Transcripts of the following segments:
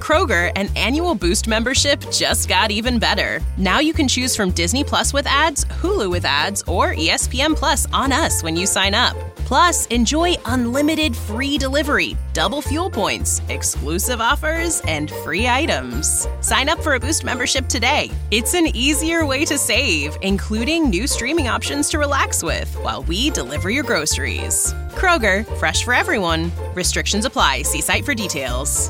Kroger, an annual Boost membership just got even better. Now you can choose from Disney Plus with ads, Hulu with ads, or ESPN Plus on us when you sign up. Plus, enjoy unlimited free delivery, double fuel points, exclusive offers, and free items. Sign up for a Boost membership today. It's an easier way to save, including new streaming options to relax with while we deliver your groceries. Kroger, fresh for everyone. Restrictions apply. See site for details.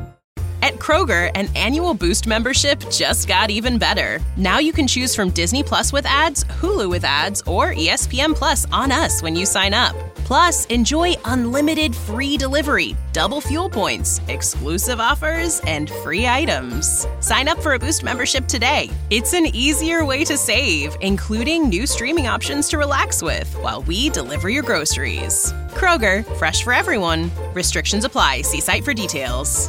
At Kroger, an annual Boost membership just got even better. Now you can choose from Disney Plus with ads, Hulu with ads, or ESPN Plus on us when you sign up. Plus, enjoy unlimited free delivery, double fuel points, exclusive offers, and free items. Sign up for a Boost membership today. It's an easier way to save, including new streaming options to relax with while we deliver your groceries. Kroger, fresh for everyone. Restrictions apply. See site for details.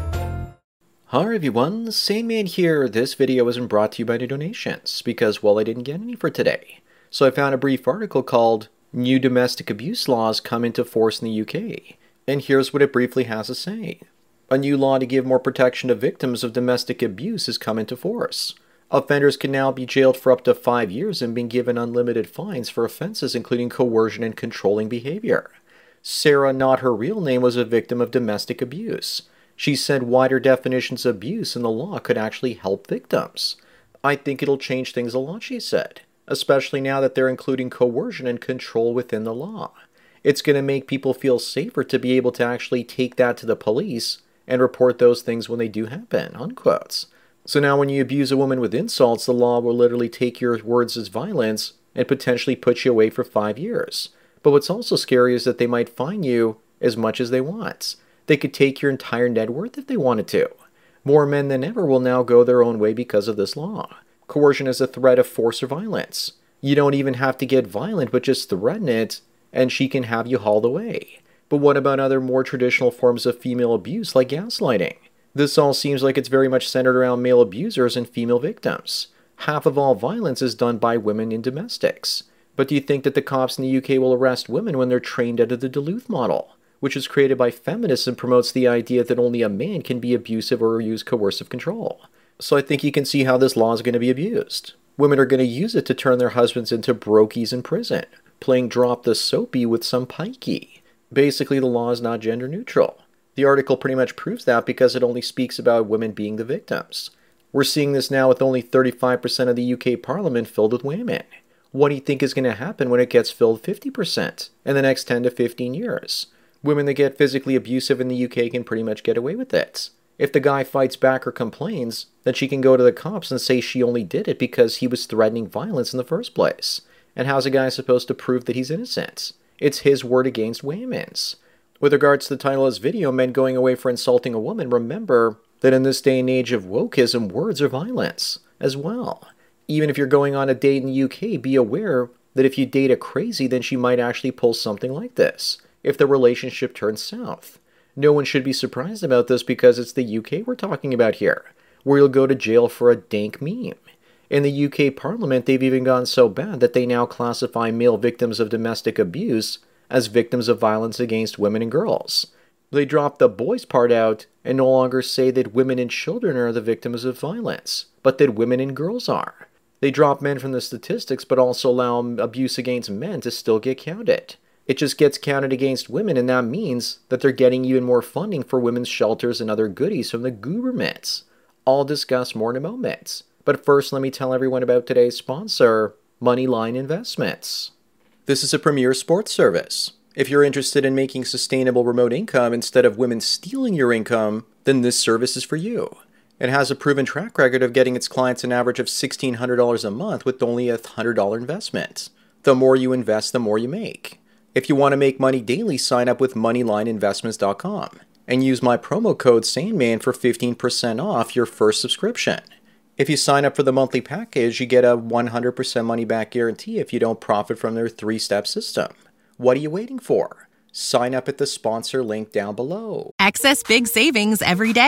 Hi everyone, Sandman here. This video wasn't brought to you by any donations, because, well, I didn't get any for today. So I found a brief article called New Domestic Abuse Laws Come into Force in the UK. And here's what it briefly has to say. A new law to give more protection to victims of domestic abuse has come into force. Offenders can now be jailed for up to 5 years and be given unlimited fines for offenses including coercion and controlling behavior. Sarah, not her real name, was a victim of domestic abuse. She said wider definitions of abuse in the law could actually help victims. I think it'll change things a lot, she said, especially now that they're including coercion and control within the law. It's going to make people feel safer to be able to actually take that to the police and report those things when they do happen, unquotes. So now when you abuse a woman with insults, the law will literally take your words as violence and potentially put you away for 5 years. But what's also scary is that they might fine you as much as they want. They could take your entire net worth if they wanted to. More men than ever will now go their own way because of this law. Coercion is a threat of force or violence. You don't even have to get violent, but just threaten it, and she can have you hauled away. But what about other more traditional forms of female abuse, like gaslighting? This all seems like it's very much centered around male abusers and female victims. Half of all violence is done by women in domestics. But do you think that the cops in the UK will arrest women when they're trained under the Duluth model, which was created by feminists and promotes the idea that only a man can be abusive or use coercive control? So I think you can see how this law is going to be abused. Women are going to use it to turn their husbands into brokies in prison, playing drop the soapy with some pikey. Basically, the law is not gender neutral. The article pretty much proves that because it only speaks about women being the victims. We're seeing this now with only 35% of the UK Parliament filled with women. What do you think is going to happen when it gets filled 50% in the next 10 to 15 years? Women that get physically abusive in the UK can pretty much get away with it. If the guy fights back or complains, then she can go to the cops and say she only did it because he was threatening violence in the first place. And how's a guy supposed to prove that he's innocent? It's his word against women's. With regards to the title of this video, men going away for insulting a woman, remember that in this day and age of wokeism, words are violence as well. Even if you're going on a date in the UK, be aware that if you date a crazy, then she might actually pull something like this if the relationship turns south. No one should be surprised about this because it's the UK we're talking about here, where you'll go to jail for a dank meme. In the UK Parliament, they've even gone so bad that they now classify male victims of domestic abuse as victims of violence against women and girls. They dropped the boys part out and no longer say that women and children are the victims of violence, but that women and girls are. They drop men from the statistics, but also allow abuse against men to still get counted. It just gets counted against women, and that means that they're getting even more funding for women's shelters and other goodies from the government. I'll discuss more in a moment. But first, let me tell everyone about today's sponsor, Moneyline Investments. This is a premier sports service. If you're interested in making sustainable remote income instead of women stealing your income, then this service is for you. It has a proven track record of getting its clients an average of $1,600 a month with only a $100 investment. The more you invest, the more you make. If you want to make money daily, sign up with MoneylineInvestments.com and use my promo code Sandman for 15% off your first subscription. If you sign up for the monthly package, you get a 100% money-back guarantee if you don't profit from their 3-step system. What are you waiting for? Sign up at the sponsor link down below. Access big savings every day.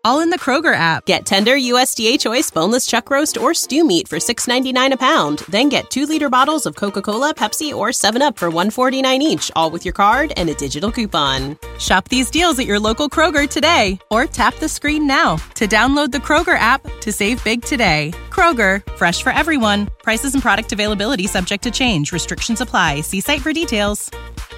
all in the Kroger app. Get tender USDA choice boneless chuck roast or stew meat for $6.99 a pound. Then get 2-liter bottles of Coca-Cola, Pepsi, or 7-Up for $1.49 each, all with your card and a digital coupon. Shop these deals at your local Kroger today, or tap the screen now to download the Kroger app to save big today. Kroger, fresh for everyone. Prices and product availability subject to change. Restrictions apply. See site for details.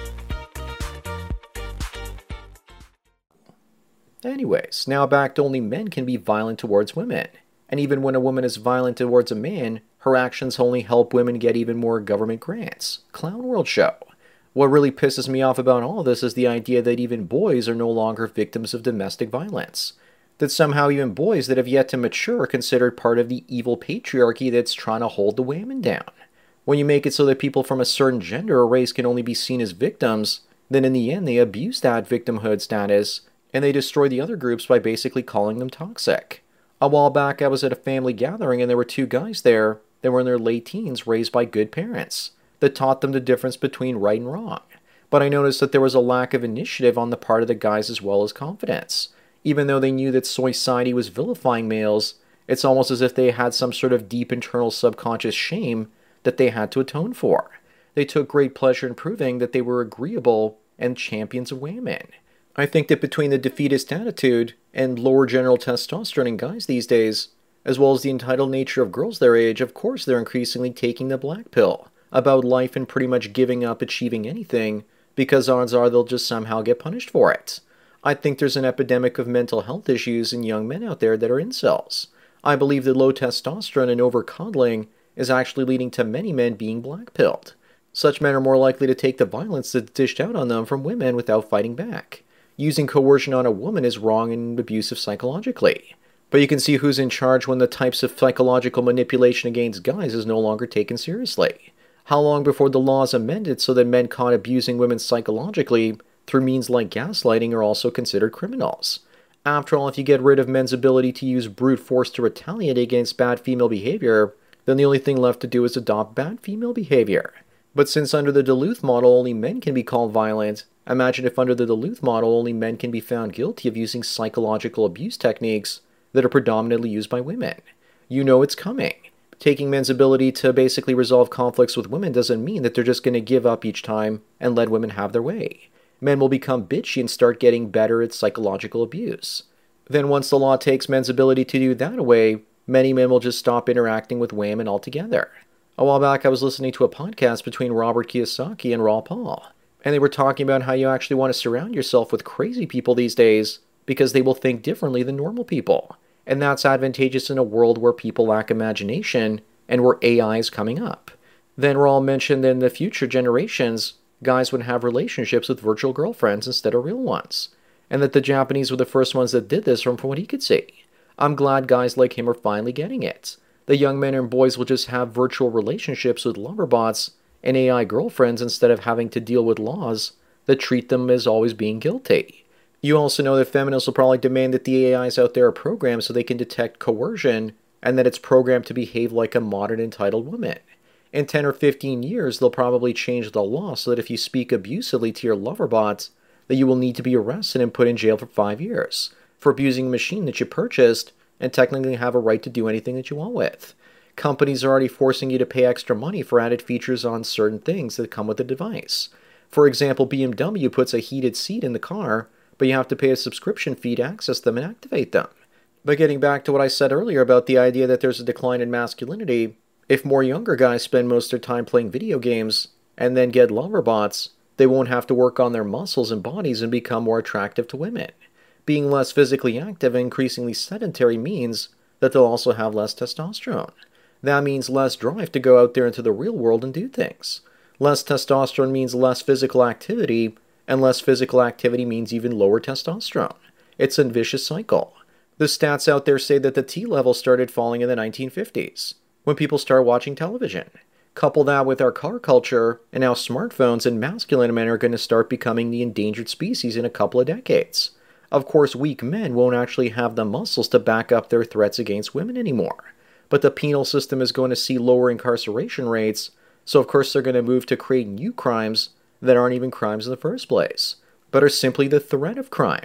Anyways, now back to only men can be violent towards women. And even when a woman is violent towards a man, her actions only help women get even more government grants. Clown World Show. What really pisses me off about all this is the idea that even boys are no longer victims of domestic violence. That somehow even boys that have yet to mature are considered part of the evil patriarchy that's trying to hold the women down. When you make it so that people from a certain gender or race can only be seen as victims, then in the end they abuse that victimhood status, and they destroy the other groups by basically calling them toxic. A while back I was at a family gathering and there were 2 guys there that were in their late teens raised by good parents that taught them the difference between right and wrong. But I noticed that there was a lack of initiative on the part of the guys as well as confidence. Even though they knew that society was vilifying males, it's almost as if they had some sort of deep internal subconscious shame that they had to atone for. They took great pleasure in proving that they were agreeable and champions of women. I think that between the defeatist attitude and lower general testosterone in guys these days, as well as the entitled nature of girls their age, of course they're increasingly taking the black pill about life and pretty much giving up achieving anything because odds are they'll just somehow get punished for it. I think there's an epidemic of mental health issues in young men out there that are incels. I believe that low testosterone and over-coddling is actually leading to many men being black-pilled. Such men are more likely to take the violence that's dished out on them from women without fighting back. Using coercion on a woman is wrong and abusive psychologically. But you can see who's in charge when the types of psychological manipulation against guys is no longer taken seriously. How long before the law is amended so that men caught abusing women psychologically through means like gaslighting are also considered criminals? After all, if you get rid of men's ability to use brute force to retaliate against bad female behavior, then the only thing left to do is adopt bad female behavior. But since under the Duluth model only men can be called violent, imagine if under the Duluth model only men can be found guilty of using psychological abuse techniques that are predominantly used by women. You know it's coming. Taking men's ability to basically resolve conflicts with women doesn't mean that they're just going to give up each time and let women have their way. Men will become bitchy and start getting better at psychological abuse. Then once the law takes men's ability to do that away, many men will just stop interacting with women altogether. A while back I was listening to a podcast between Robert Kiyosaki and Raw Paul, and they were talking about how you actually want to surround yourself with crazy people these days because they will think differently than normal people. And that's advantageous in a world where people lack imagination and where AI is coming up. Then Raul mentioned that in the future generations, guys would have relationships with virtual girlfriends instead of real ones. And that the Japanese were the first ones that did this from what he could see. I'm glad guys like him are finally getting it. The young men and boys will just have virtual relationships with lover bots and AI girlfriends instead of having to deal with laws that treat them as always being guilty. You also know that feminists will probably demand that the AIs out there are programmed so they can detect coercion and that it's programmed to behave like a modern entitled woman. In 10 or 15 years, they'll probably change the law so that if you speak abusively to your lover bots, that you will need to be arrested and put in jail for 5 years for abusing a machine that you purchased and technically have a right to do anything that you want with. Companies are already forcing you to pay extra money for added features on certain things that come with the device. For example, BMW puts a heated seat in the car, but you have to pay a subscription fee to access them and activate them. But getting back to what I said earlier about the idea that there's a decline in masculinity, if more younger guys spend most of their time playing video games and then get lover bots, they won't have to work on their muscles and bodies and become more attractive to women. Being less physically active and increasingly sedentary means that they'll also have less testosterone. That means less drive to go out there into the real world and do things. Less testosterone means less physical activity, and less physical activity means even lower testosterone. It's a vicious cycle. The stats out there say that the T level started falling in the 1950s, when people started watching television. Couple that with our car culture, and now smartphones and masculine men are going to start becoming the endangered species in a couple of decades. Of course, weak men won't actually have the muscles to back up their threats against women anymore. But the penal system is going to see lower incarceration rates, so of course they're going to move to create new crimes that aren't even crimes in the first place, but are simply the threat of crime.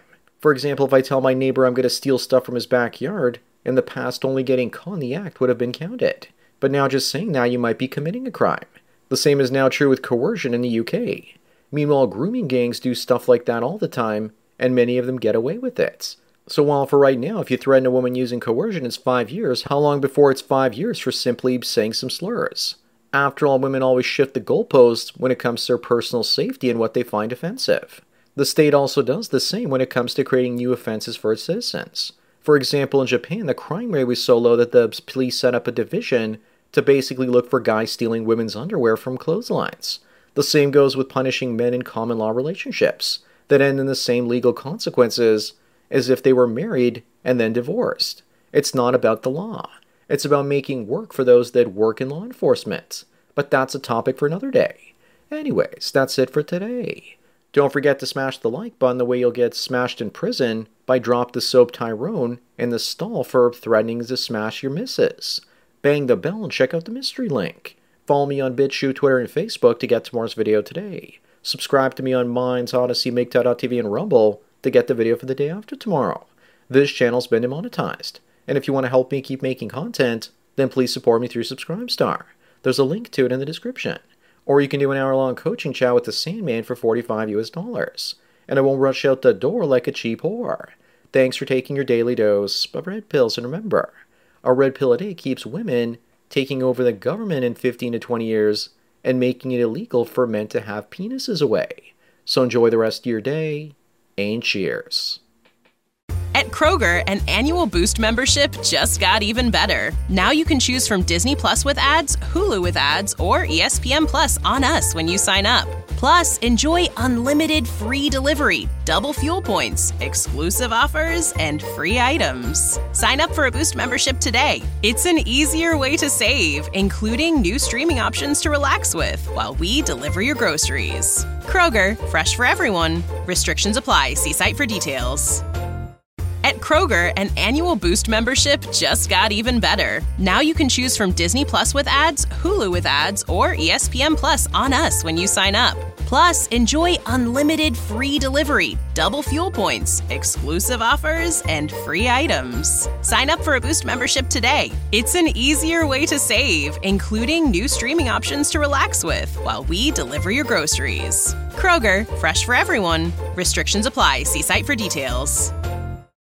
For example, if I tell my neighbor I'm going to steal stuff from his backyard, in the past only getting caught in the act would have been counted. But now just saying that you might be committing a crime. The same is now true with coercion in the UK. Meanwhile, grooming gangs do stuff like that all the time, and many of them get away with it. So while for right now, if you threaten a woman using coercion, it's 5 years, how long before it's 5 years for simply saying some slurs? After all, women always shift the goalposts when it comes to their personal safety and what they find offensive. The state also does the same when it comes to creating new offenses for its citizens. For example, in Japan, the crime rate was so low that the police set up a division to basically look for guys stealing women's underwear from clotheslines. The same goes with punishing men in common law relationships that end in the same legal consequences as if they were married and then divorced. It's not about the law. It's about making work for those that work in law enforcement. But that's a topic for another day. Anyways, that's it for today. Don't forget to smash the like button, the way you'll get smashed in prison by Drop the Soap Tyrone in the stall for threatening to smash your missus. Bang the bell and check out the mystery link. Follow me on BitChute, Twitter, and Facebook to get tomorrow's video today. Subscribe to me on Minds, Odyssey, MakeTime.tv, and Rumble to get the video for the day after tomorrow. This channel's been demonetized, and if you want to help me keep making content, then please support me through Subscribestar. There's a link to it in the description. Or you can do an hour-long coaching chat with the Sandman for $45 US, and I won't rush out the door like a cheap whore. Thanks for taking your daily dose of red pills, and remember, a red pill a day keeps women taking over the government in 15 to 20 years and making it illegal for men to have penises away. So enjoy the rest of your day, and cheers. At Kroger, an annual Boost membership just got even better. Now you can choose from Disney Plus with ads, Hulu with ads, or ESPN Plus on us when you sign up. Plus, enjoy unlimited free delivery, double fuel points, exclusive offers, and free items. Sign up for a Boost membership today. It's an easier way to save, including new streaming options to relax with while we deliver your groceries. Kroger, fresh for everyone. Restrictions apply. See site for details. At Kroger, an annual Boost membership just got even better. Now you can choose from Disney Plus with ads, Hulu with ads, or ESPN Plus on us when you sign up. Plus, enjoy unlimited free delivery, double fuel points, exclusive offers, and free items. Sign up for a Boost membership today. It's an easier way to save, including new streaming options to relax with while we deliver your groceries. Kroger, fresh for everyone. Restrictions apply. See site for details.